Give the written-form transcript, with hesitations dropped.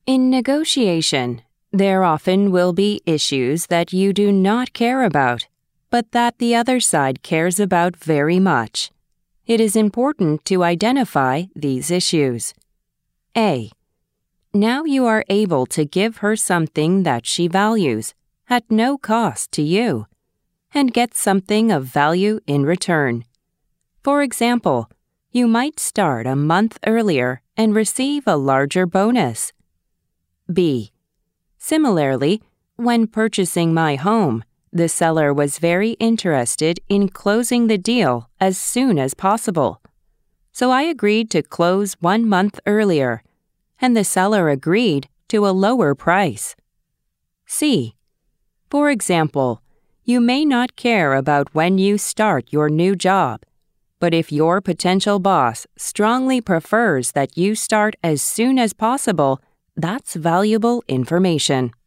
In negotiation, there often will be issues that you do not care about, but that the other side cares about very much. It is important to identify these issues. A. Now you are able to give her something that she values, at no cost to you, and get something of value in return. For example, you might start a month earlier and receive a larger bonus. B. Similarly, when purchasing my home, the seller was very interested in closing the deal as soon as possible. So I agreed to close 1 month earlier, and the seller agreed to a lower price. C. For example, you may not care about when you start your new job, but if your potential boss strongly prefers that you start as soon as possible, that's valuable information.